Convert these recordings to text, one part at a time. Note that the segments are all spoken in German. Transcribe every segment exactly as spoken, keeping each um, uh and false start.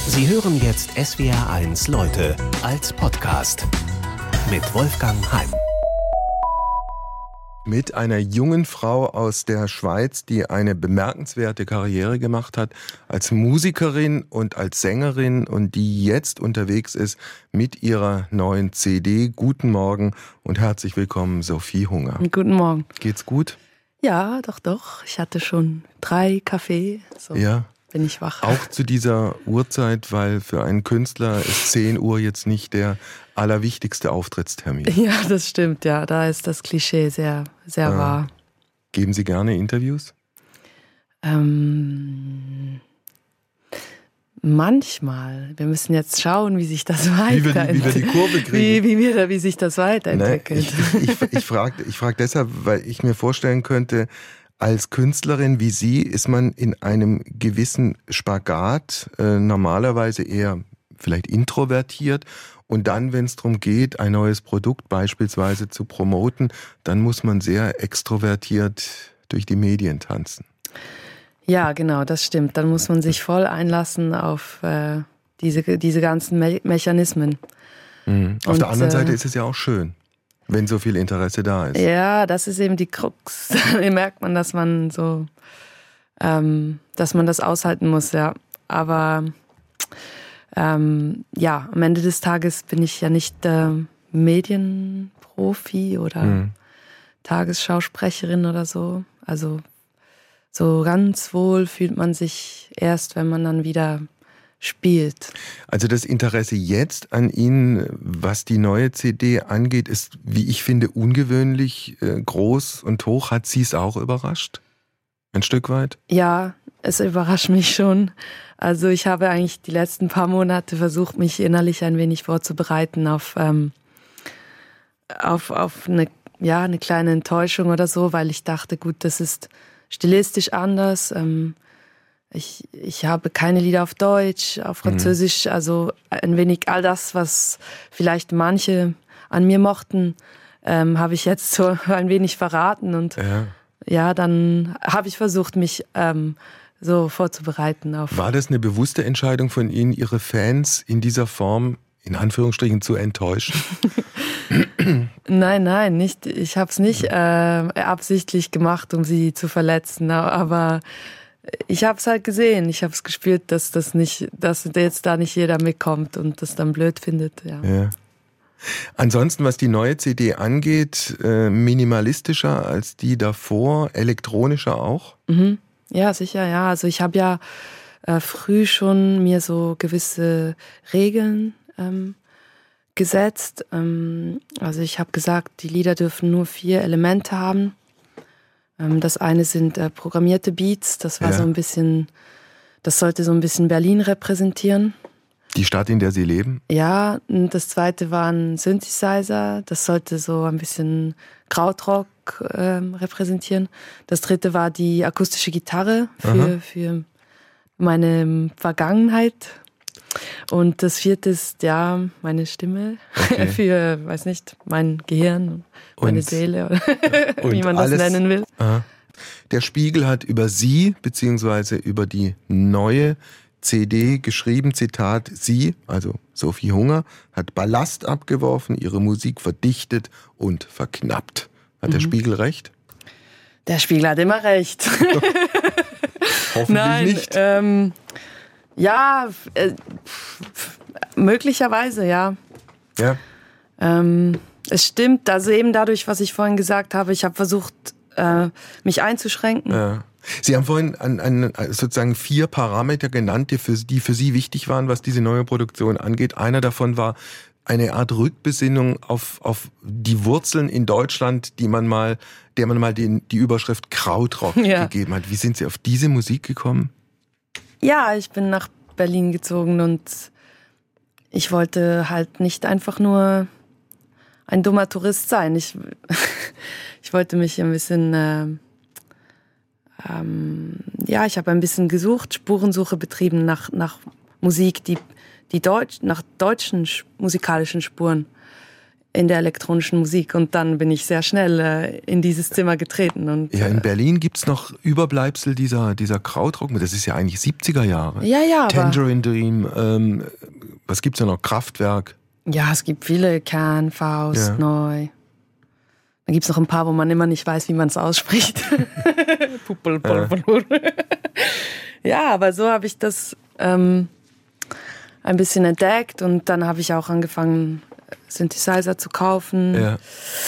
Sie hören jetzt S W R eins Leute als Podcast mit Wolfgang Heim. Mit einer jungen Frau aus der Schweiz, die eine bemerkenswerte Karriere gemacht hat als Musikerin und als Sängerin und die jetzt unterwegs ist mit ihrer neuen C D. Guten Morgen und herzlich willkommen, Sophie Hunger. Guten Morgen. Geht's gut? Ja, doch, doch. Ich hatte schon drei Kaffee. So ja. Bin ich wach. Auch zu dieser Uhrzeit, weil für einen Künstler ist zehn Uhr jetzt nicht der allerwichtigste Auftrittstermin. Ja, das stimmt, ja. Da ist das Klischee sehr, sehr äh, wahr. Geben Sie gerne Interviews? Ähm, manchmal. Wir müssen jetzt schauen, wie sich das weiterentwickelt. Wie wir die, wie wir die Kurve kriegen. Wie, wie, wir, wie sich das weiterentwickelt. Nein, ich ich, ich frage ich frag deshalb, weil ich mir vorstellen könnte, als Künstlerin wie Sie ist man in einem gewissen Spagat, äh, normalerweise eher vielleicht introvertiert. Und dann, wenn es darum geht, ein neues Produkt beispielsweise zu promoten, dann muss man sehr extrovertiert durch die Medien tanzen. Ja, genau, das stimmt. Dann muss man sich voll einlassen auf äh, diese, diese ganzen Me- Mechanismen. Mhm. Auf Und, der anderen äh, Seite ist es ja auch schön, wenn so viel Interesse da ist. Ja, das ist eben die Krux. Da merkt man, dass man so, ähm, dass man das aushalten muss, ja. Aber ähm, ja, am Ende des Tages bin ich ja nicht äh, Medienprofi oder mhm. Tagesschausprecherin oder so. Also so ganz wohl fühlt man sich erst, wenn man dann wieder spielt. Also das Interesse jetzt an Ihnen, was die neue C D angeht, ist, wie ich finde, ungewöhnlich äh, groß und hoch. Hat Sie es auch überrascht? Ein Stück weit? Ja, es überrascht mich schon. Also ich habe eigentlich die letzten paar Monate versucht, mich innerlich ein wenig vorzubereiten auf, ähm, auf, auf eine, ja, eine kleine Enttäuschung oder so, weil ich dachte, gut, das ist stilistisch anders. Ähm, Ich, ich habe keine Lieder auf Deutsch, auf Französisch, mhm. also ein wenig all das, was vielleicht manche an mir mochten, ähm, habe ich jetzt so ein wenig verraten. Und ja, ja dann habe ich versucht, mich ähm, so vorzubereiten. Auf War das eine bewusste Entscheidung von Ihnen, Ihre Fans in dieser Form, in Anführungsstrichen, zu enttäuschen? Nein, nein, nicht. Ich habe es nicht äh, absichtlich gemacht, um sie zu verletzen, aber ich habe es halt gesehen, ich habe es gespürt, dass das nicht, dass jetzt da nicht jeder mitkommt und das dann blöd findet. Ja. Ja. Ansonsten, was die neue C D angeht, äh, minimalistischer als die davor, elektronischer auch? Mhm. Ja, sicher, ja. Also ich habe ja äh, früh schon mir so gewisse Regeln ähm, gesetzt. Ähm, also ich habe gesagt, die Lieder dürfen nur vier Elemente haben. Das eine sind äh, programmierte Beats, das war ja. so ein bisschen, das sollte so ein bisschen Berlin repräsentieren. Die Stadt, in der Sie leben? Ja, und das zweite war ein Synthesizer, das sollte so ein bisschen Krautrock äh, repräsentieren. Das dritte war die akustische Gitarre für, für meine Vergangenheit. Und das vierte ist, ja, meine Stimme okay. für, weiß nicht, mein Gehirn, meine und, Seele, oder wie man das alles, nennen will. Aha. Der Spiegel hat über Sie, beziehungsweise über die neue C D geschrieben, Zitat, Sie, also Sophie Hunger, hat Ballast abgeworfen, ihre Musik verdichtet und verknappt. Hat mhm. der Spiegel recht? Der Spiegel hat immer recht. Hoffentlich Nein, nicht. Ähm, Ja, äh, möglicherweise, ja. Ja. Ähm, es stimmt, also eben dadurch, was ich vorhin gesagt habe, ich habe versucht, äh, mich einzuschränken. Ja. Sie haben vorhin an, an sozusagen vier Parameter genannt, die für, die für Sie wichtig waren, was diese neue Produktion angeht. Einer davon war eine Art Rückbesinnung auf, auf die Wurzeln in Deutschland, die man mal, der man mal den, die Überschrift Krautrock ja. gegeben hat. Wie sind Sie auf diese Musik gekommen? Ja, ich bin nach Berlin gezogen und ich wollte halt nicht einfach nur ein dummer Tourist sein. Ich, ich wollte mich ein bisschen, äh, ähm, ja, ich habe ein bisschen gesucht, Spurensuche betrieben nach, nach Musik, die, die Deutsch, nach deutschen musikalischen Spuren in der elektronischen Musik. Und dann bin ich sehr schnell äh, in dieses Zimmer getreten. Und, ja, in äh, Berlin gibt es noch Überbleibsel dieser, dieser Krautrock. Das ist ja eigentlich siebziger Jahre. Ja, ja, aber... Tangerine Dream, ähm, was gibt's da noch? Kraftwerk. Ja, es gibt viele, Kern, Faust, Ja. Neu. Dann gibt es noch ein paar, wo man immer nicht weiß, wie man es ausspricht. Ja, aber so habe ich das ähm, ein bisschen entdeckt und dann habe ich auch angefangen, Synthesizer zu kaufen. Ja.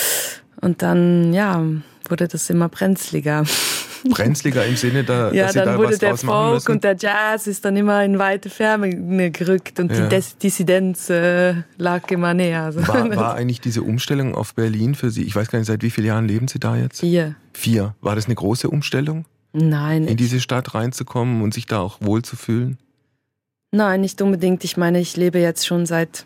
Und dann, ja, wurde das immer brenzliger. Brenzliger im Sinne, da, Ja, dass Sie dann da wurde was der draus machen Folk müssen? und der Jazz ist dann immer in weite Ferne gerückt und Ja. die Des- Dissidenz äh, lag immer näher. Also. War, war eigentlich diese Umstellung auf Berlin für Sie, ich weiß gar nicht, seit wie vielen Jahren leben Sie da jetzt? Hier. Vier. War das eine große Umstellung, Nein, in diese Stadt reinzukommen und sich da auch wohlzufühlen? Nein, nicht unbedingt. Ich meine, ich lebe jetzt schon seit,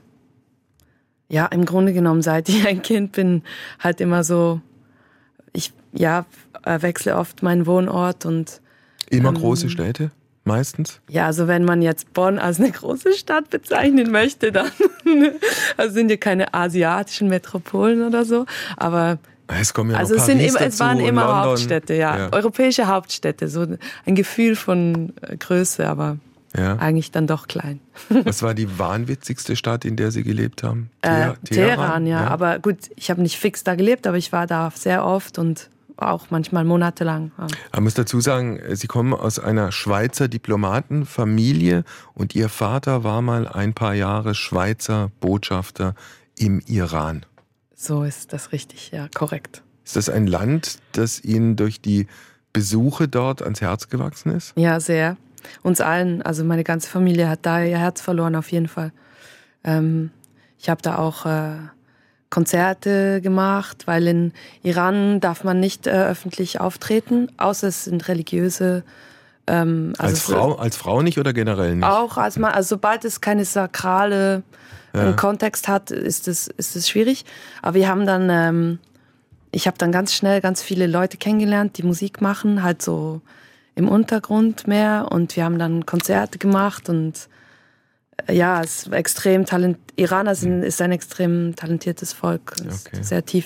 ja, im Grunde genommen, seit ich ein Kind bin, halt immer so, ich, ja, wechsle oft meinen Wohnort und... Immer ähm, große Städte, meistens? Ja, also wenn man jetzt Bonn als eine große Stadt bezeichnen möchte, dann also sind ja keine asiatischen Metropolen oder so, aber... Es kommen ja Also noch es, sind Paris immer, dazu es waren und immer London. Hauptstädte, ja. Ja. Europäische Hauptstädte, so ein Gefühl von äh, Größe, aber Ja. eigentlich dann doch klein. Was war die wahnwitzigste Stadt, in der Sie gelebt haben? Äh, Teher- Teheran, ja. Aber gut, ich habe nicht fix da gelebt, aber ich war da sehr oft und auch manchmal monatelang. Ja. Man muss dazu sagen, Sie kommen aus einer Schweizer Diplomatenfamilie und Ihr Vater war mal ein paar Jahre Schweizer Botschafter im Iran. So ist das richtig, ja, korrekt. Ist das ein Land, das Ihnen durch die Besuche dort ans Herz gewachsen ist? Ja, sehr. Uns allen, also meine ganze Familie hat da ihr Herz verloren, auf jeden Fall. Ähm, ich habe da auch äh, Konzerte gemacht, weil in Iran darf man nicht äh, öffentlich auftreten, außer es sind religiöse. Ähm, also als Frau, als Frau nicht oder generell nicht? Auch als man, also sobald es keine sakrale Ja. äh, Kontext hat, ist es ist es schwierig. Aber wir haben dann, ähm, ich habe dann ganz schnell ganz viele Leute kennengelernt, die Musik machen, halt so im Untergrund mehr. Und wir haben dann Konzerte gemacht und äh, ja, es war extrem talent. Iraner sind, ist ein extrem talentiertes Volk, ist Okay. sehr tief.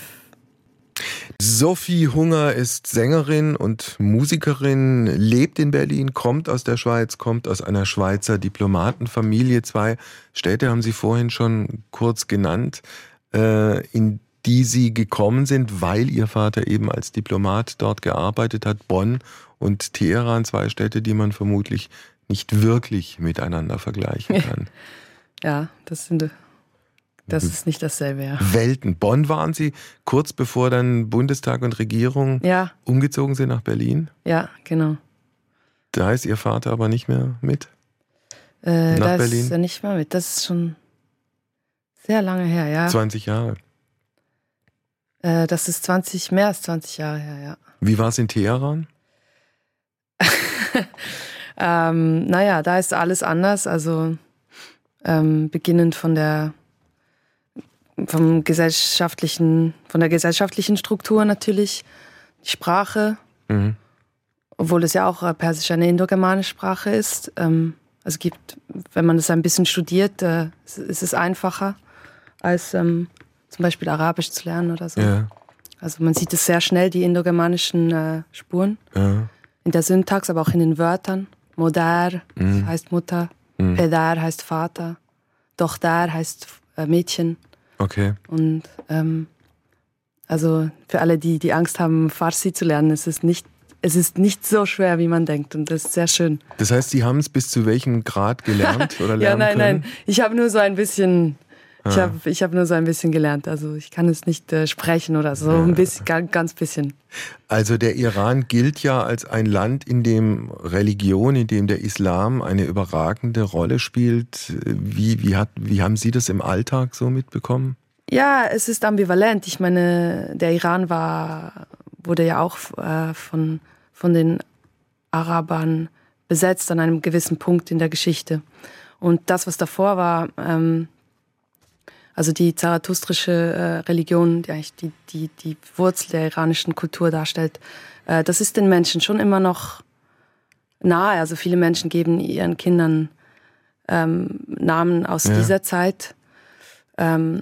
Sophie Hunger ist Sängerin und Musikerin, lebt in Berlin, kommt aus der Schweiz, kommt aus einer Schweizer Diplomatenfamilie. Zwei Städte haben Sie vorhin schon kurz genannt, äh, in die Sie gekommen sind, weil Ihr Vater eben als Diplomat dort gearbeitet hat. Bonn und Teheran, zwei Städte, die man vermutlich nicht wirklich miteinander vergleichen kann. Ja, das sind, das ist nicht dasselbe, ja. Welten. Bonn waren Sie kurz bevor dann Bundestag und Regierung Ja, umgezogen sind nach Berlin. ja, genau. Da ist Ihr Vater aber nicht mehr mit. Äh, Nach da Berlin? ist er nicht mehr mit. Das ist schon sehr lange her, ja. zwanzig Jahre. Äh, das ist zwanzig, mehr als zwanzig Jahre her, ja. Wie war es in Teheran? ähm, naja, da ist alles anders. Also ähm, beginnend von der vom gesellschaftlichen, von der gesellschaftlichen Struktur natürlich, die Sprache, Mhm. obwohl es ja auch äh, Persisch eine indogermanische Sprache ist. Ähm, also gibt, wenn man das ein bisschen studiert, äh, ist es einfacher, als ähm, zum Beispiel Arabisch zu lernen oder so. Ja, Also man sieht es sehr schnell, die indogermanischen äh, Spuren, ja. in der Syntax, aber auch in den Wörtern. Modar Mhm. heißt Mutter, Mhm. Pedar heißt Vater, Tochter heißt äh, Mädchen. Okay. Und ähm, also für alle, die die Angst haben, Farsi zu lernen, es ist nicht, es ist nicht so schwer, wie man denkt. Und das ist sehr schön. Das heißt, Sie haben es bis zu welchem Grad gelernt oder lernen Ja, nein, können? nein. Ich habe nur so ein bisschen, ich Ah. habe ich hab nur so ein bisschen gelernt. Also ich kann es nicht äh, sprechen oder so, ein bisschen, ganz, ganz bisschen. Also der Iran gilt ja als ein Land, in dem Religion, in dem der Islam eine überragende Rolle spielt. Wie, wie, hat, wie haben Sie das im Alltag so mitbekommen? Ja, es ist ambivalent. Ich meine, der Iran war, wurde ja auch äh, von, von den Arabern besetzt an einem gewissen Punkt in der Geschichte. Und das, was davor war, ähm, also die zarathustrische äh, Religion, die eigentlich die, die, die Wurzel der iranischen Kultur darstellt, äh, das ist den Menschen schon immer noch nahe. Also viele Menschen geben ihren Kindern ähm, Namen aus Ja. dieser Zeit. Ähm,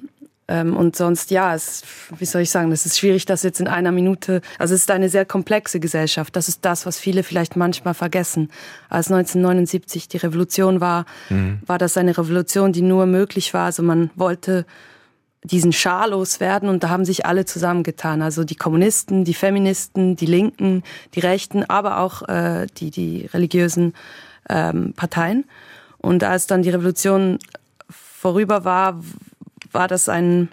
Ähm, und sonst, ja, es, wie soll ich sagen, es ist schwierig, das jetzt in einer Minute, also es ist eine sehr komplexe Gesellschaft. Das ist das, was viele vielleicht manchmal vergessen. Als neunzehnhundertneunundsiebzig die Revolution war, mhm. war das eine Revolution, die nur möglich war. Also man wollte diesen Schah loswerden und da haben sich alle zusammengetan. Also die Kommunisten, die Feministen, die Linken, die Rechten, aber auch äh, die, die religiösen ähm, Parteien. Und als dann die Revolution vorüber war, war das ein,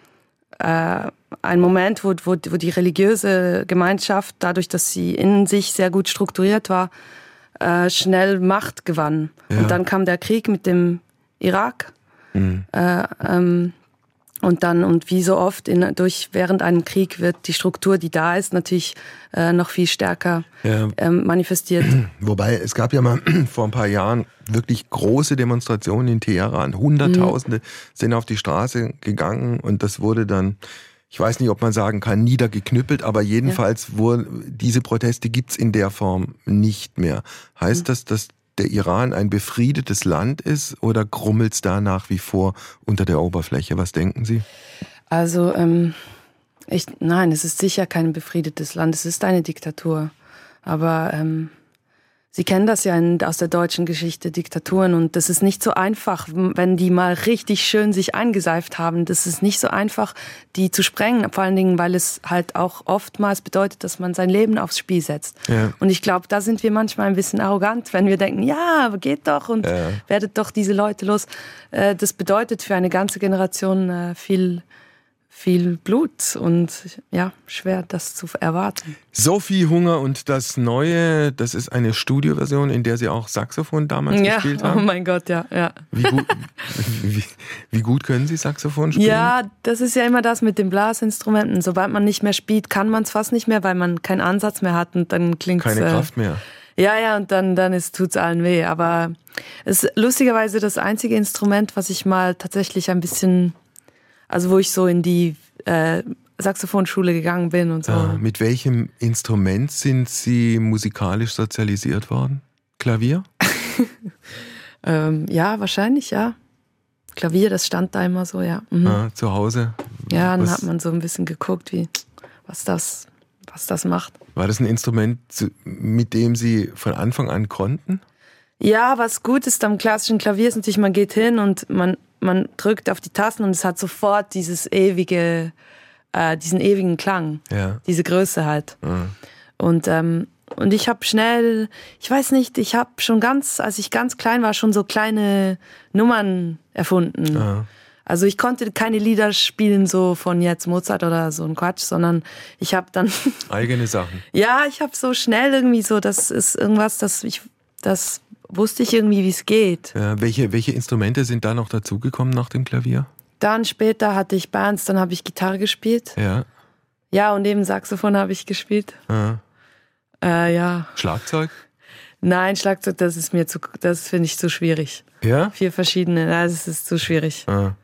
äh, ein Moment, wo, wo, wo die religiöse Gemeinschaft, dadurch, dass sie in sich sehr gut strukturiert war, äh, schnell Macht gewann. Ja. Und dann kam der Krieg mit dem Irak. Mhm. Äh, ähm, und dann, und wie so oft in, durch, während einem Krieg wird die Struktur, die da ist, natürlich äh, noch viel stärker ja. ähm, manifestiert. Wobei, es gab ja mal vor ein paar Jahren wirklich große Demonstrationen in Teheran. Hunderttausende mhm. sind auf die Straße gegangen und das wurde dann, ich weiß nicht, ob man sagen kann, niedergeknüppelt, aber jedenfalls ja. wurde, diese Proteste gibt's in der Form nicht mehr. Heißt mhm. das, dass der Iran ein befriedetes Land ist oder grummelt's da nach wie vor unter der Oberfläche? Was denken Sie? Also, ähm, ich, nein, es ist sicher kein befriedetes Land, es ist eine Diktatur. Aber ähm, Sie kennen das ja in, aus der deutschen Geschichte, Diktaturen, und das ist nicht so einfach, wenn die mal richtig schön sich eingeseift haben. Das ist nicht so einfach, die zu sprengen, vor allen Dingen, weil es halt auch oftmals bedeutet, dass man sein Leben aufs Spiel setzt. Ja. Und ich glaube, da sind wir manchmal ein bisschen arrogant, wenn wir denken, ja, geht doch und ja. werdet doch diese Leute los. Das bedeutet für eine ganze Generation viel viel Blut und ja, schwer das zu erwarten. Sophie Hunger und das Neue, das ist eine Studioversion, in der Sie auch Saxophon damals ja, gespielt haben. Oh mein Gott, ja. ja. Wie, gut, wie, wie gut können Sie Saxophon spielen? Ja, das ist ja immer das mit den Blasinstrumenten. Sobald man nicht mehr spielt, kann man es fast nicht mehr, weil man keinen Ansatz mehr hat und dann klingt es... Keine Kraft mehr. Ja, ja, und dann, dann tut es allen weh. Aber es ist lustigerweise das einzige Instrument, was ich mal tatsächlich ein bisschen... Also wo ich so in die äh, Saxophonschule gegangen bin und so. Ah, mit welchem Instrument sind Sie musikalisch sozialisiert worden? Klavier? ähm, ja, wahrscheinlich, ja. Klavier, das stand da immer so, ja. Mhm. Ah, zu Hause? Ja, dann was? Hat man so ein bisschen geguckt, wie was das, was das macht. War das ein Instrument, mit dem Sie von Anfang an konnten? Ja, was gut ist am klassischen Klavier ist natürlich, man geht hin und man man drückt auf die Tasten und es hat sofort dieses ewige, äh, diesen ewigen Klang, ja. diese Größe halt. Mhm. Und ähm, und ich habe schnell, ich weiß nicht, ich habe schon ganz, als ich ganz klein war, schon so kleine Nummern erfunden. Mhm. Also ich konnte keine Lieder spielen so von jetzt Mozart oder so ein Quatsch, sondern ich habe dann eigene Sachen. Ja, ich habe so schnell irgendwie so, das ist irgendwas, das ich das wusste ich irgendwie, wie es geht. Ja, welche, welche Instrumente sind da noch dazugekommen nach dem Klavier? Dann später hatte ich Bands, dann habe ich Gitarre gespielt. Ja. Ja, und eben Saxophon habe ich gespielt. Ja. Äh, ja. Schlagzeug? Nein, Schlagzeug, das ist mir zu, das finde ich zu schwierig. Ja? Vier verschiedene, das ist zu schwierig. Ja.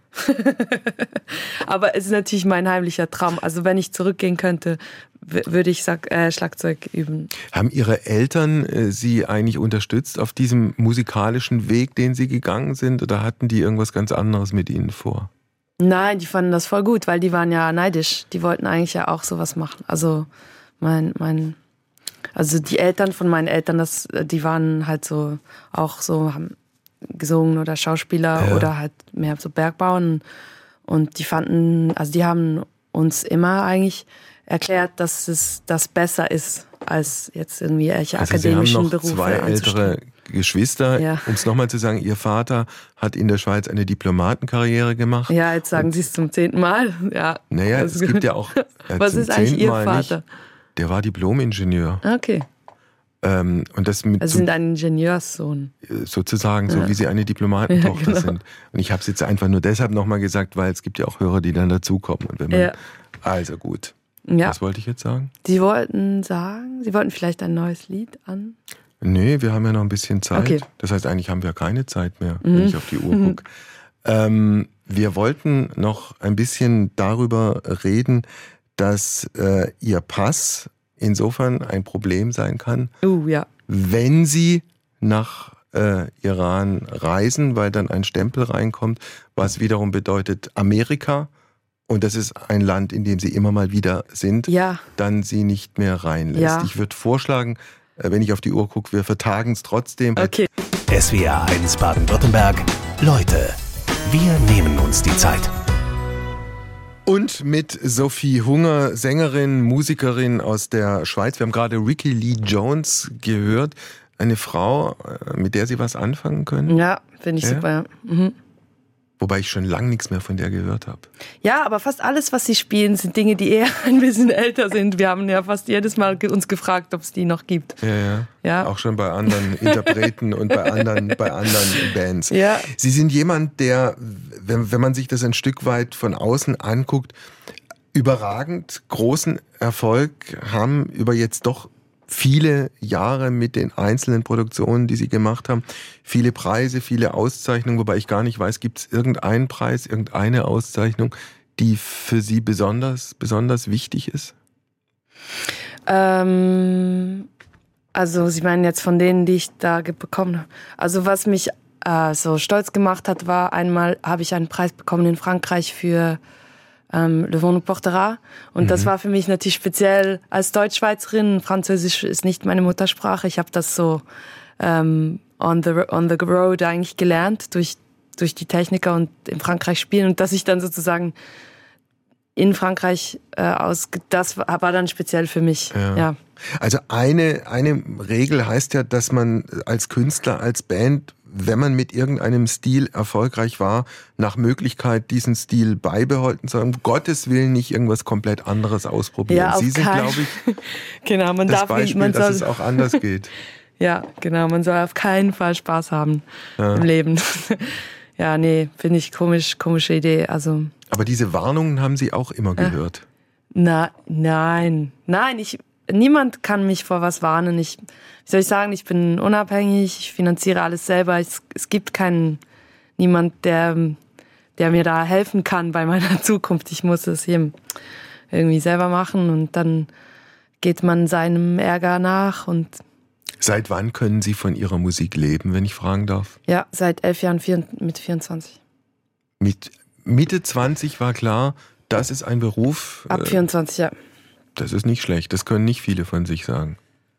Aber es ist natürlich mein heimlicher Traum. Also wenn ich zurückgehen könnte, würde ich Sag, äh, Schlagzeug üben. Haben Ihre Eltern äh, Sie eigentlich unterstützt auf diesem musikalischen Weg, den Sie gegangen sind? Oder hatten die irgendwas ganz anderes mit Ihnen vor? Nein, die fanden das voll gut, weil die waren ja neidisch. Die wollten eigentlich ja auch sowas machen. Also mein, mein, also die Eltern von meinen Eltern, das, die waren halt so auch so, haben gesungen oder Schauspieler ja. oder halt mehr so Bergbauern. Und die fanden, also die haben uns immer eigentlich erklärt, dass es das besser ist, als jetzt irgendwie welche also akademischen Berufe. Sie haben noch Berufe zwei ältere Geschwister. Ja. Um es nochmal zu sagen, Ihr Vater hat in der Schweiz eine Diplomatenkarriere gemacht. Ja, jetzt sagen Sie es zum zehnten Mal. Ja. Naja, es gibt ja auch... Äh, Was ist eigentlich Ihr Mal Vater? Nicht, der war Diplom-Ingenieur. Okay. Ähm, und das mit also sind ein Ingenieurssohn. Sozusagen, so ja. wie Sie eine Diplomatentochter ja, genau. sind. Und ich habe es jetzt einfach nur deshalb nochmal gesagt, weil es gibt ja auch Hörer, die dann dazukommen. Und wenn man, ja. Also gut. Ja. Was wollte ich jetzt sagen? Sie wollten sagen, Sie wollten vielleicht ein neues Lied an? Nee, wir haben ja noch ein bisschen Zeit. Okay. Das heißt, eigentlich haben wir keine Zeit mehr, mhm. wenn ich auf die Uhr gucke. ähm, wir wollten noch ein bisschen darüber reden, dass äh, Ihr Pass insofern ein Problem sein kann, uh, ja. wenn Sie nach äh, Iran reisen, weil dann ein Stempel reinkommt, was wiederum bedeutet Amerika und das ist ein Land, in dem Sie immer mal wieder sind, ja. dann Sie nicht mehr reinlässt. Ja. Ich würde vorschlagen, wenn ich auf die Uhr gucke, wir vertagen es trotzdem. Okay. S W R eins Baden-Württemberg. Leute, wir nehmen uns die Zeit. Und mit Sophie Hunger, Sängerin, Musikerin aus der Schweiz. Wir haben gerade Rickie Lee Jones gehört. Eine Frau, mit der Sie was anfangen können? Ja, finde ich ja? super. Ja. Mhm. Wobei ich schon lange nichts mehr von der gehört habe. Ja, aber fast alles, was sie spielen, sind Dinge, die eher ein bisschen älter sind. Wir haben ja fast jedes Mal uns gefragt, ob es die noch gibt. Ja, ja. Ja. Auch schon bei anderen Interpreten und bei anderen, bei anderen Bands. Ja. Sie sind jemand, der, wenn, wenn man sich das ein Stück weit von außen anguckt, überragend großen Erfolg haben über jetzt doch viele Jahre mit den einzelnen Produktionen, die Sie gemacht haben. Viele Preise, viele Auszeichnungen, wobei ich gar nicht weiß, gibt es irgendeinen Preis, irgendeine Auszeichnung, die für Sie besonders, besonders wichtig ist? Ähm, also Sie meinen jetzt von denen, die ich da bekommen habe. Also was mich äh, so stolz gemacht hat, war einmal habe ich einen Preis bekommen in Frankreich für Ähm, Le Vent nous portera. Und mhm. das war für mich natürlich speziell als Deutschschweizerin. Französisch ist nicht meine Muttersprache. Ich habe das so ähm, on the on the road eigentlich gelernt durch durch die Techniker und in Frankreich spielen. Und dass ich dann sozusagen in Frankreich äh, aus, das war dann speziell für mich. Ja. Ja. Also eine eine Regel heißt ja, dass man als Künstler, als Band, wenn man mit irgendeinem Stil erfolgreich war, nach Möglichkeit diesen Stil beibehalten soll. Um Gottes Willen nicht irgendwas komplett anderes ausprobieren. Ja, Sie sind, kein... glaube ich, genau, man das darf Beispiel, nicht, man soll... dass es auch anders geht. Ja, genau, man soll auf keinen Fall Spaß haben ja. im Leben. Ja, nee, finde ich komisch, komische Idee. Also. Aber diese Warnungen haben Sie auch immer gehört? Äh, na, nein, nein, ich... Niemand kann mich vor was warnen. Ich, wie soll ich sagen, ich bin unabhängig, ich finanziere alles selber. Es, es gibt keinen, niemand, der, der mir da helfen kann bei meiner Zukunft. Ich muss es eben irgendwie selber machen und dann geht man seinem Ärger nach. Und seit wann können Sie von Ihrer Musik leben, wenn ich fragen darf? Ja, seit elf Jahren vier, mit vierundzwanzig. Mit Mitte zwanzig war klar, das ist ein Beruf. Ab vierundzwanzig, ja. Das ist nicht schlecht, das können nicht viele von sich sagen.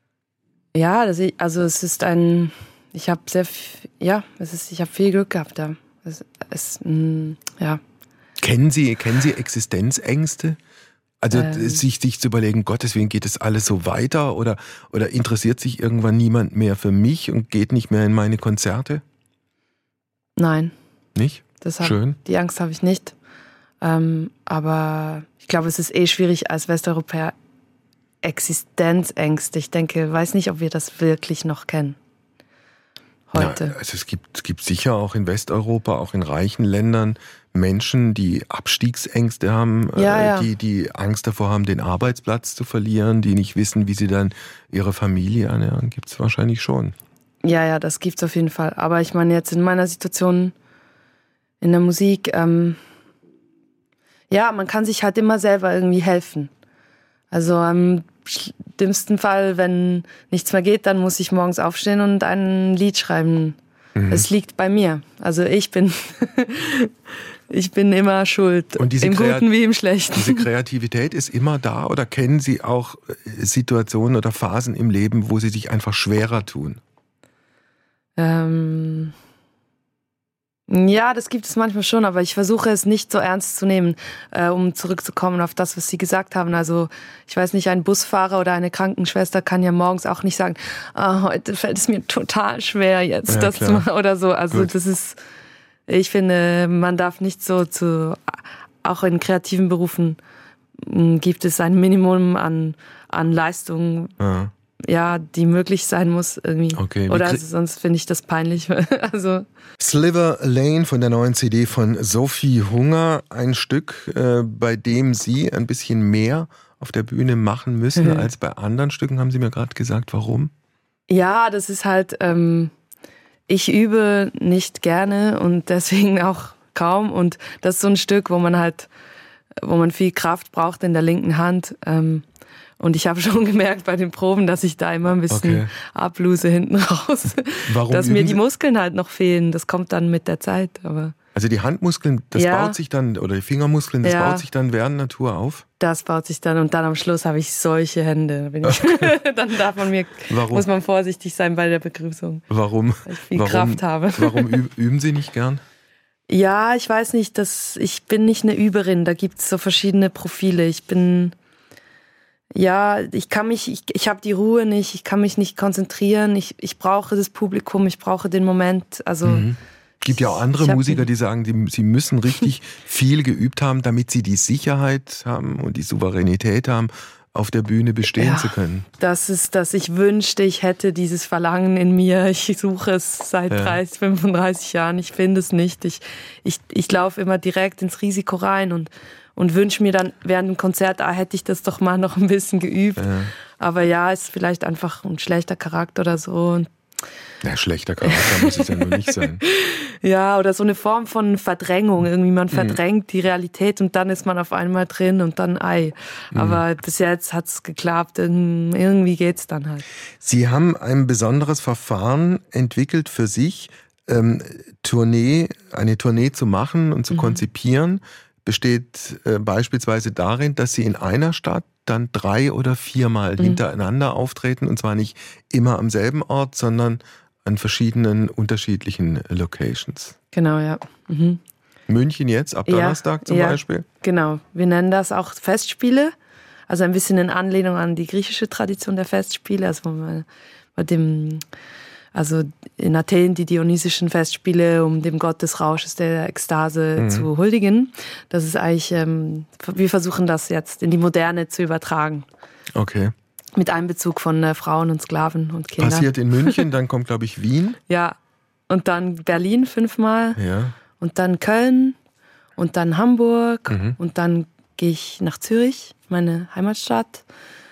Ja, das, also es ist ein, ich habe sehr, ja, es ist, ich habe viel Glück gehabt da. Es, es, mh, ja. Kennen Sie, kennen Sie Existenzängste? Also ähm. sich, sich zu überlegen, Gott, deswegen geht es alles so weiter oder, oder interessiert sich irgendwann niemand mehr für mich und geht nicht mehr in meine Konzerte? Nein. Nicht? Das hab, Schön. Die Angst habe ich nicht. Ähm, aber ich glaube, es ist eh schwierig als Westeuropäer Existenzängste. Ich denke, weiß nicht, ob wir das wirklich noch kennen. Heute. Ja, also es gibt, es gibt sicher auch in Westeuropa, auch in reichen Ländern Menschen, die Abstiegsängste haben, ja, äh, ja. die, die Angst davor haben, den Arbeitsplatz zu verlieren, die nicht wissen, wie sie dann ihre Familie ernähren. Gibt es wahrscheinlich schon. Ja, ja, das gibt's auf jeden Fall. Aber ich meine jetzt in meiner Situation in der Musik, ähm, ja, man kann sich halt immer selber irgendwie helfen. Also im schlimmsten Fall, wenn nichts mehr geht, dann muss ich morgens aufstehen und ein Lied schreiben. Mhm. Es liegt bei mir. Also ich bin, ich bin immer schuld, und diese im Kreat- Guten wie im Schlechten. Diese Kreativität ist immer da, oder kennen Sie auch Situationen oder Phasen im Leben, wo Sie sich einfach schwerer tun? Ähm... Ja, das gibt es manchmal schon, aber ich versuche es nicht so ernst zu nehmen, äh, um zurückzukommen auf das, was Sie gesagt haben. Also ich weiß nicht, ein Busfahrer oder eine Krankenschwester kann ja morgens auch nicht sagen, oh, heute fällt es mir total schwer jetzt, ja, das klar. zu machen oder so. Also Gut. das ist, ich finde, man darf nicht so zu, auch in kreativen Berufen gibt es ein Minimum an, an Leistung. Ja. Ja, die möglich sein muss irgendwie. Okay, oder krie- also, sonst finde ich das peinlich. Also Sliver Lane von der neuen C D von Sophie Hunger. Ein Stück, äh, bei dem Sie ein bisschen mehr auf der Bühne machen müssen Mhm. als bei anderen Stücken, haben Sie mir gerade gesagt. Warum? ja, das ist halt, ähm, ich übe nicht gerne und deswegen auch kaum. Und das ist so ein Stück, wo man halt, wo man viel Kraft braucht in der linken Hand. Ähm, Und ich habe schon gemerkt bei den Proben, dass ich da immer ein bisschen Okay. ablose hinten raus. Warum dass mir üben die Sie- Muskeln halt noch fehlen. Das kommt dann mit der Zeit. Aber Also die Handmuskeln, das ja. baut sich dann, oder die Fingermuskeln, das ja. baut sich dann während der Tour auf? Das baut sich dann und dann am Schluss habe ich solche Hände. Bin ich, dann darf man mir, warum? muss man vorsichtig sein bei der Begrüßung. Warum? Weil ich viel warum, Kraft habe. Warum üben Sie nicht gern? Ja, ich weiß nicht, dass ich bin nicht eine Überin. Da gibt es so verschiedene Profile. Ich bin, ja, ich kann mich, ich, ich habe die Ruhe nicht, ich kann mich nicht konzentrieren. Ich, ich brauche das Publikum, ich brauche den Moment. Also mhm. Es gibt ja auch andere Musiker, die sagen, die, sie müssen richtig viel geübt haben, damit sie die Sicherheit haben und die Souveränität haben, auf der Bühne bestehen ja, zu können. Das ist, dass ich wünschte, ich hätte dieses Verlangen in mir. Ich suche es seit ja. dreißig, fünfunddreißig Jahren. Ich finde es nicht. Ich, ich, ich laufe immer direkt ins Risiko rein und, und wünsche mir dann während dem Konzert, ah, hätte ich das doch mal noch ein bisschen geübt. Ja. Aber ja, ist vielleicht einfach ein schlechter Charakter oder so. Und ja, schlechter Charakter muss es ja nur nicht sein. Ja, oder so eine Form von Verdrängung. Irgendwie man verdrängt mhm. die Realität und dann ist man auf einmal drin und dann ei. Aber mhm. bis jetzt hat es geklappt. Irgendwie geht's dann halt. Sie haben ein besonderes Verfahren entwickelt für sich, ähm, Tournee, eine Tournee zu machen und zu mhm. konzipieren. Besteht äh, beispielsweise darin, dass Sie in einer Stadt dann drei oder viermal mhm. hintereinander auftreten und zwar nicht immer am selben Ort, sondern an verschiedenen unterschiedlichen Locations. Genau, ja. Mhm. München jetzt, ab Donnerstag ja, zum ja, Beispiel? Genau, wir nennen das auch Festspiele, also ein bisschen in Anlehnung an die griechische Tradition der Festspiele, also bei dem, also in Athen die dionysischen Festspiele, um dem Gott des Rausches, der Ekstase mhm. zu huldigen. Das ist eigentlich, ähm, wir versuchen das jetzt in die Moderne zu übertragen. Okay. Mit Einbezug von äh, Frauen und Sklaven und Kindern. Passiert in München, dann kommt, glaube ich, Wien. Ja, und dann Berlin fünfmal. Ja. Und dann Köln und dann Hamburg. Mhm. Und dann gehe ich nach Zürich, meine Heimatstadt.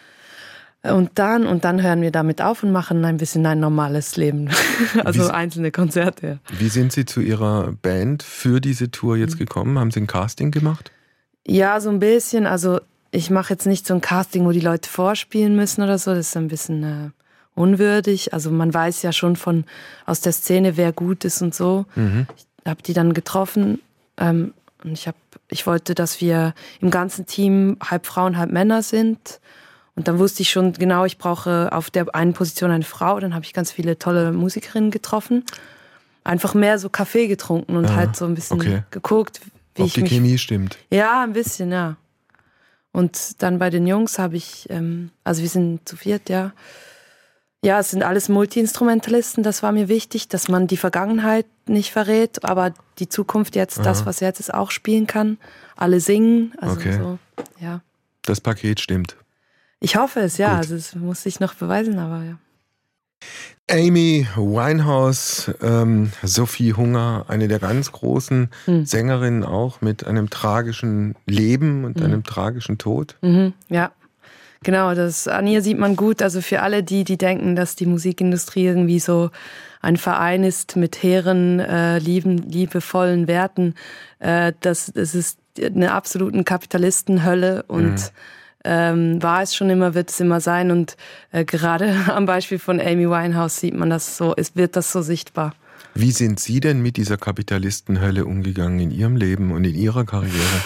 Und dann, und dann hören wir damit auf und machen ein bisschen ein normales Leben. Also Wie, einzelne Konzerte. Wie sind Sie zu Ihrer Band für diese Tour jetzt gekommen? Haben Sie ein Casting gemacht? Ja, so ein bisschen. Also ich mache jetzt nicht so ein Casting, wo die Leute vorspielen müssen oder so. Das ist ein bisschen äh, unwürdig. Also man weiß ja schon von aus der Szene, wer gut ist und so. Mhm. Ich habe die dann getroffen ähm, und ich, hab, ich wollte, dass wir im ganzen Team halb Frauen, halb Männer sind. Und dann wusste ich schon genau, ich brauche auf der einen Position eine Frau. Dann habe ich ganz viele tolle Musikerinnen getroffen. Einfach mehr so Kaffee getrunken und ah, halt so ein bisschen okay. geguckt, wie Ob ich die mich... Chemie stimmt. Ja, ein bisschen, ja. Und dann bei den Jungs habe ich, ähm, also wir sind zu viert, ja. Ja, es sind alles Multi-Instrumentalisten, das war mir wichtig, dass man die Vergangenheit nicht verrät, aber die Zukunft jetzt, Aha. das, was jetzt ist, auch spielen kann. Alle singen, also okay. so, ja. Das Paket stimmt. Ich hoffe es, ja, Gut. also es muss sich noch beweisen, aber ja. Amy Winehouse, ähm, Sophie Hunger, eine der ganz großen hm. Sängerinnen auch mit einem tragischen Leben und hm. einem tragischen Tod. Mhm, ja, genau, das an ihr sieht man gut, also für alle die, die denken, dass die Musikindustrie irgendwie so ein Verein ist mit hehren, äh, lieben, liebevollen Werten, äh, das, das ist eine absolute Kapitalistenhölle und mhm. Ähm, war es schon immer, wird es immer sein und äh, gerade am Beispiel von Amy Winehouse sieht man das so, es wird das so sichtbar. Wie sind Sie denn mit dieser Kapitalistenhölle umgegangen in Ihrem Leben und in Ihrer Karriere?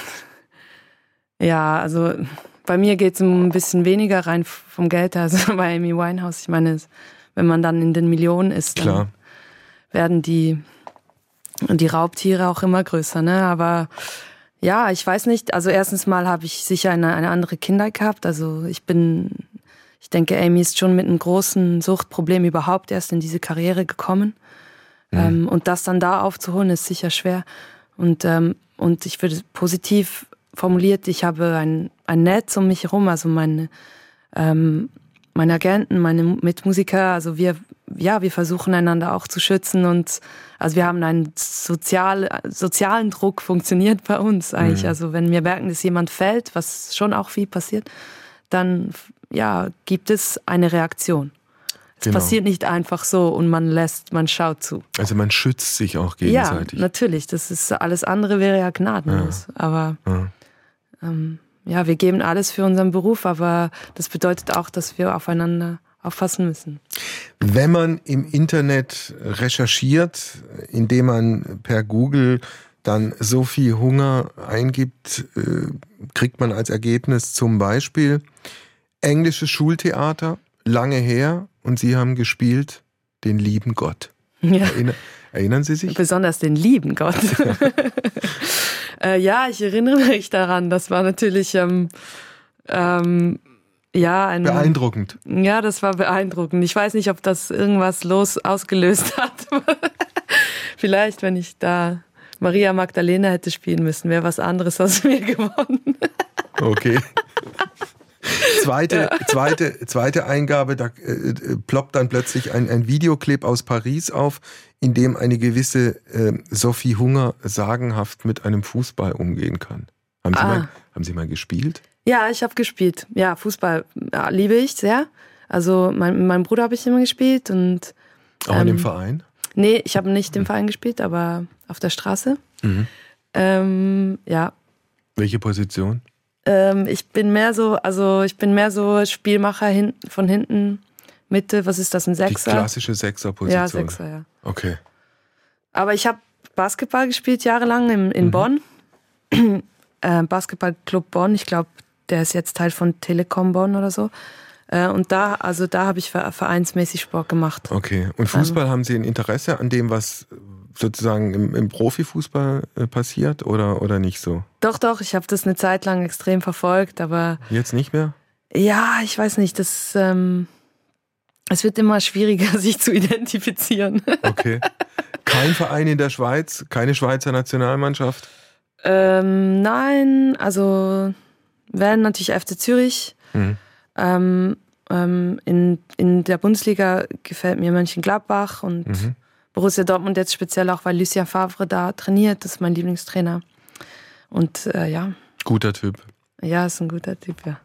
Ja, also bei mir geht es ein bisschen weniger rein vom Geld, also bei Amy Winehouse. Ich meine, wenn man dann in den Millionen ist, dann Klar. werden die, die Raubtiere auch immer größer, ne? Aber ja, ich weiß nicht. Also erstens mal habe ich sicher eine, eine andere Kindheit gehabt. Also ich bin, ich denke, Amy ist schon mit einem großen Suchtproblem überhaupt erst in diese Karriere gekommen. Mhm. Ähm, und das dann da aufzuholen, ist sicher schwer. Und, ähm, und ich würde positiv formuliert, ich habe ein, ein Netz um mich herum, also meine, ähm, meine Agenten, meine Mitmusiker, also wir, ja, wir versuchen einander auch zu schützen und also wir haben einen sozial, sozialen Druck, funktioniert bei uns eigentlich. Mhm. Also wenn wir merken, dass jemand fällt, was schon auch viel passiert, dann ja, gibt es eine Reaktion. Es genau. passiert nicht einfach so und man lässt, man schaut zu. Also man schützt sich auch gegenseitig. Ja, natürlich. Das ist, alles andere wäre ja gnadenlos. Ja. Aber ja. Ähm, ja, wir geben alles für unseren Beruf, aber das bedeutet auch, dass wir aufeinander aufpassen müssen. Wenn man im Internet recherchiert, indem man per Google dann Sophie Hunger eingibt, äh, kriegt man als Ergebnis zum Beispiel englisches Schultheater, lange her, und Sie haben gespielt den lieben Gott. Ja. Erinner, erinnern Sie sich? Besonders den lieben Gott. Ja, äh, ja ich erinnere mich daran. Das war natürlich ähm, ähm, ja ein, beeindruckend. Ja, das war beeindruckend. Ich weiß nicht, ob das irgendwas los ausgelöst hat. Vielleicht, wenn ich da Maria Magdalena hätte spielen müssen, wäre was anderes aus mir geworden. Okay. Zweite, ja. zweite, zweite Eingabe, da äh, ploppt dann plötzlich ein, ein Videoclip aus Paris auf, in dem eine gewisse äh, Sophie Hunger sagenhaft mit einem Fußball umgehen kann. Haben Sie, ah. mal, haben Sie mal gespielt? Ja, ich habe gespielt. Ja, Fußball ja, liebe ich sehr. Also mein, mit meinem Bruder habe ich immer gespielt. Und, auch ähm, in dem Verein? Nee, ich habe nicht im Verein gespielt, aber auf der Straße. Mhm. Ähm, ja. Welche Position? Ähm, ich bin mehr so, also ich bin mehr so Spielmacher hin, von hinten, Mitte, was ist das, ein Sechser? Die klassische Sechserposition. Ja, Sechser, ja. Okay. Aber ich habe Basketball gespielt jahrelang in, in mhm. Bonn. äh, Basketballclub Bonn, ich glaube, der ist jetzt Teil von Telekom Bonn oder so. Äh, und da, also da habe ich vereinsmäßig Sport gemacht. Okay. Und Fußball, ähm, haben Sie ein Interesse an dem, was sozusagen im, im Profifußball äh, passiert oder, oder nicht so? Doch, doch, ich habe das eine Zeit lang extrem verfolgt, aber... Jetzt nicht mehr? Ja, ich weiß nicht, das... Ähm, es wird immer schwieriger, sich zu identifizieren. Okay. Kein Verein in der Schweiz? Keine Schweizer Nationalmannschaft? Ähm, nein, also wären natürlich F C Zürich. Mhm. Ähm, ähm, in, in der Bundesliga gefällt mir Mönchengladbach und mhm. Borussia Dortmund jetzt speziell auch, weil Lucien Favre da trainiert. Das ist mein Lieblingstrainer. Und äh, ja. Guter Typ. Ja, ist ein guter Typ, ja.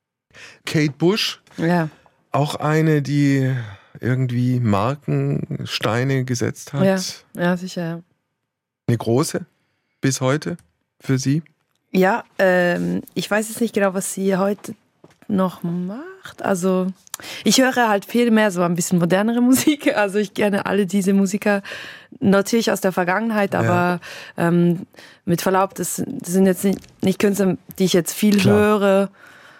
Kate Bush. Ja. Auch eine, die irgendwie Markensteine gesetzt hat. Ja, ja, sicher, ja. Eine große bis heute für Sie? Ja, ähm, ich weiß jetzt nicht genau, was sie heute noch macht. Also ich höre halt viel mehr so ein bisschen modernere Musik. Also ich kenne alle diese Musiker natürlich aus der Vergangenheit, aber ja. ähm, mit Verlaub, das, das sind jetzt nicht, nicht Künstler, die ich jetzt viel Klar. höre.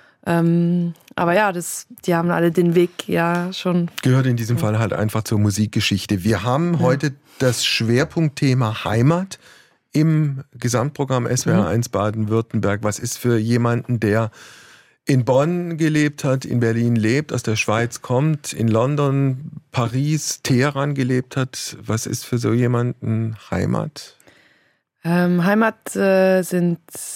Ähm, aber ja, das, die haben alle den Weg ja schon. Gehört in diesem Fall halt einfach zur Musikgeschichte. Wir haben ja. heute das Schwerpunktthema Heimat im Gesamtprogramm S W R eins Baden-Württemberg. Was ist für jemanden, der in Bonn gelebt hat, in Berlin lebt, aus der Schweiz kommt, in London, Paris, Teheran gelebt hat, was ist für so jemanden Heimat? Ähm, Heimat äh, sind,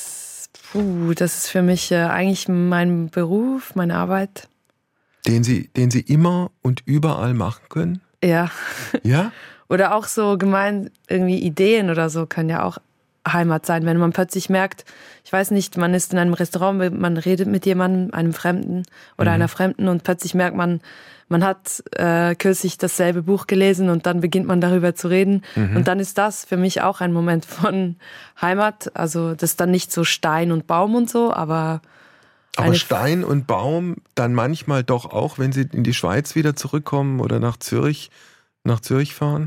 puh, das ist für mich äh, eigentlich mein Beruf, meine Arbeit. Den Sie, den Sie immer und überall machen können? Ja. Ja? Oder auch so gemein irgendwie Ideen oder so können ja auch Heimat sein, wenn man plötzlich merkt, ich weiß nicht, man ist in einem Restaurant, man redet mit jemandem, einem Fremden oder mhm. einer Fremden und plötzlich merkt man, man hat äh, kürzlich dasselbe Buch gelesen und dann beginnt man darüber zu reden mhm. und dann ist das für mich auch ein Moment von Heimat, also das ist dann nicht so Stein und Baum und so, aber... Aber Stein und Baum dann manchmal doch auch, wenn Sie in die Schweiz wieder zurückkommen oder nach Zürich, nach Zürich fahren?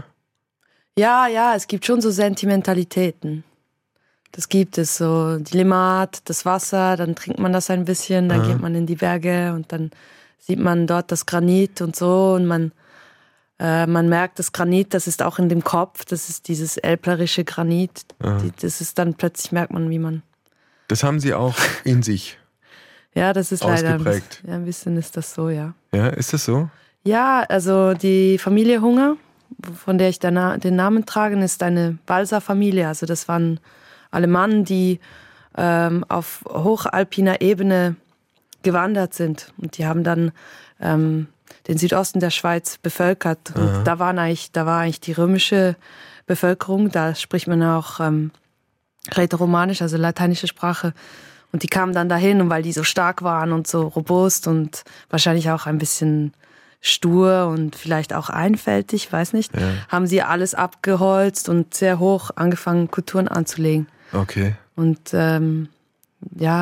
Ja, ja, es gibt schon so Sentimentalitäten. Das gibt es so, die Limmat, das Wasser, dann trinkt man das ein bisschen, dann Aha. geht man in die Berge und dann sieht man dort das Granit und so und man, äh, man merkt, das Granit, das ist auch in dem Kopf, das ist dieses elblerische Granit, die, das ist dann plötzlich merkt man, wie man... Das haben Sie auch in sich Ja, das ist leider ein bisschen, ausgeprägt. ja, ein bisschen ist das so, ja. Ja, ist das so? Ja, also die Familie Hunger, von der ich den Namen trage, ist eine Balsa-Familie, also das waren Alemannen, die ähm, auf hochalpiner Ebene gewandert sind. Und die haben dann ähm, den Südosten der Schweiz bevölkert. Und Aha. da, waren eigentlich, da war eigentlich die römische Bevölkerung, da spricht man auch ähm, Rätoromanisch, also lateinische Sprache. Und die kamen dann dahin, und weil die so stark waren und so robust und wahrscheinlich auch ein bisschen stur und vielleicht auch einfältig, weiß nicht, ja. haben sie alles abgeholzt und sehr hoch angefangen, Kulturen anzulegen. Okay. Und ähm, ja,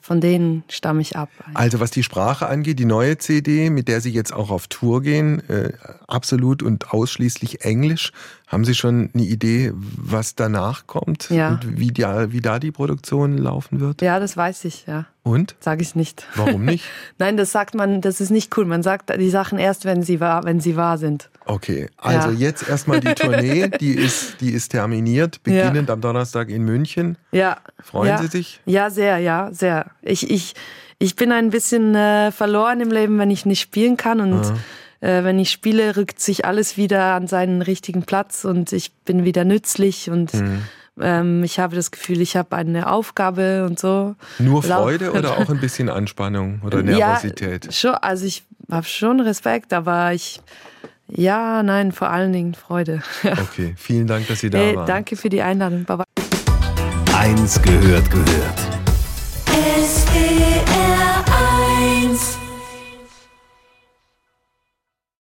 von denen stamme ich ab. Also was die Sprache angeht, die neue C D, mit der Sie jetzt auch auf Tour gehen, äh, absolut und ausschließlich Englisch. Haben Sie schon eine Idee, was danach kommt? Ja. Und wie, die, wie da die Produktion laufen wird? Ja, das weiß ich, ja. Und? Sag ich nicht. Warum nicht? Nein, das sagt man, das ist nicht cool. Man sagt die Sachen erst, wenn sie wahr, wenn sie wahr sind. Okay, also ja. Jetzt erstmal die Tournee, die ist, die ist terminiert, beginnend ja. am Donnerstag in München. Ja. Freuen ja. Sie sich? Ja, sehr, ja, sehr. Ich, ich, ich bin ein bisschen äh, verloren im Leben, wenn ich nicht spielen kann und ah. äh, wenn ich spiele, rückt sich alles wieder an seinen richtigen Platz und ich bin wieder nützlich und mhm. ähm, ich habe das Gefühl, ich habe eine Aufgabe und so. Nur Freude oder auch ein bisschen Anspannung oder Nervosität? Ja, schon, also ich habe schon Respekt, aber ich, ja, nein, vor allen Dingen Freude. Ja. Okay, vielen Dank, dass Sie da hey, waren. Danke für die Einladung. Bye-bye. Eins gehört gehört. S W R eins